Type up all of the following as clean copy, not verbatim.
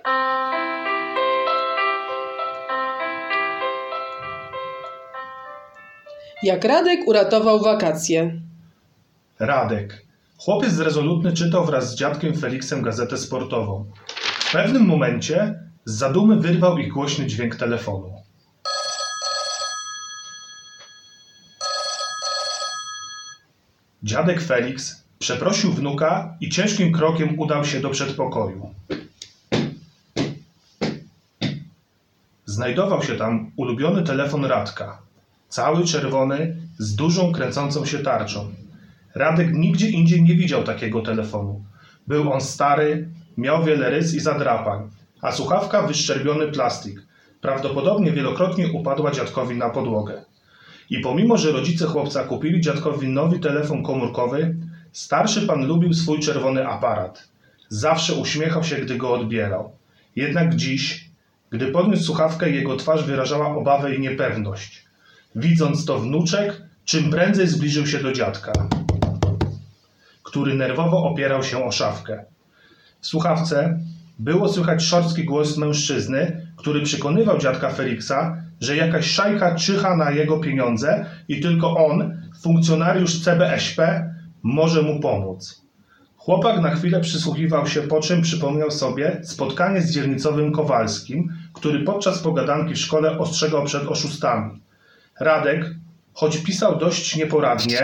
Jak Radek uratował wakacje. Radek. Chłopiec rezolutny czytał wraz z dziadkiem Feliksem gazetę sportową. W pewnym momencie z zadumy wyrwał ich głośny dźwięk telefonu. Dziadek Feliks przeprosił wnuka i ciężkim krokiem udał się do przedpokoju. Znajdował się tam ulubiony telefon Radka. Cały czerwony, z dużą kręcącą się tarczą. Radek nigdzie indziej nie widział takiego telefonu. Był on stary, miał wiele rys i zadrapań, a słuchawka wyszczerbiony plastik. Prawdopodobnie wielokrotnie upadła dziadkowi na podłogę. I pomimo, że rodzice chłopca kupili dziadkowi nowy telefon komórkowy, starszy pan lubił swój czerwony aparat. Zawsze uśmiechał się, gdy go odbierał. Jednak dziś, gdy podniósł słuchawkę, jego twarz wyrażała obawę i niepewność. Widząc to, wnuczek czym prędzej zbliżył się do dziadka, który nerwowo opierał się o szafkę. W słuchawce było słychać szorstki głos mężczyzny, który przekonywał dziadka Feliksa, że jakaś szajka czyha na jego pieniądze i tylko on, funkcjonariusz CBŚP, może mu pomóc. Chłopak na chwilę przysłuchiwał się, po czym przypomniał sobie spotkanie z dzielnicowym Kowalskim, który podczas pogadanki w szkole ostrzegał przed oszustami. Radek, choć pisał dość nieporadnie,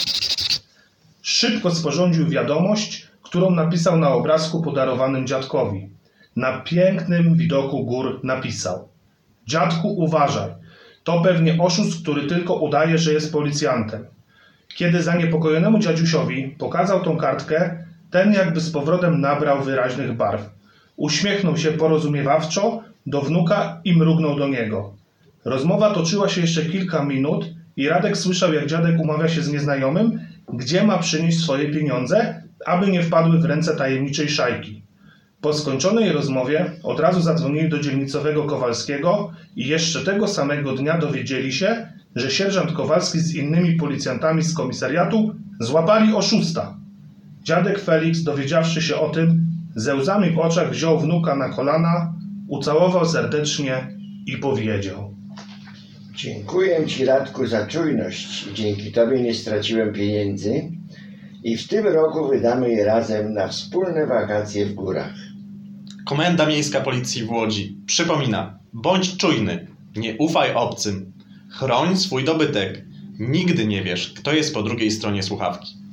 szybko sporządził wiadomość, którą napisał na obrazku podarowanym dziadkowi. Na pięknym widoku gór napisał: dziadku, uważaj, to pewnie oszust, który tylko udaje, że jest policjantem. Kiedy zaniepokojonemu dziadziusiowi pokazał tą kartkę, ten jakby z powrotem nabrał wyraźnych barw. Uśmiechnął się porozumiewawczo do wnuka i mrugnął do niego. Rozmowa toczyła się jeszcze kilka minut i Radek słyszał, jak dziadek umawia się z nieznajomym, gdzie ma przynieść swoje pieniądze, aby nie wpadły w ręce tajemniczej szajki. Po skończonej rozmowie od razu zadzwonili do dzielnicowego Kowalskiego i jeszcze tego samego dnia dowiedzieli się, że sierżant Kowalski z innymi policjantami z komisariatu złapali oszusta. Dziadek Feliks, dowiedziawszy się o tym, ze łzami w oczach wziął wnuka na kolana, ucałował serdecznie i powiedział: dziękuję Ci, Radku, za czujność. Dzięki Tobie nie straciłem pieniędzy i w tym roku wydamy je razem na wspólne wakacje w górach. Komenda Miejska Policji w Łodzi przypomina: bądź czujny, nie ufaj obcym, chroń swój dobytek. Nigdy nie wiesz, kto jest po drugiej stronie słuchawki.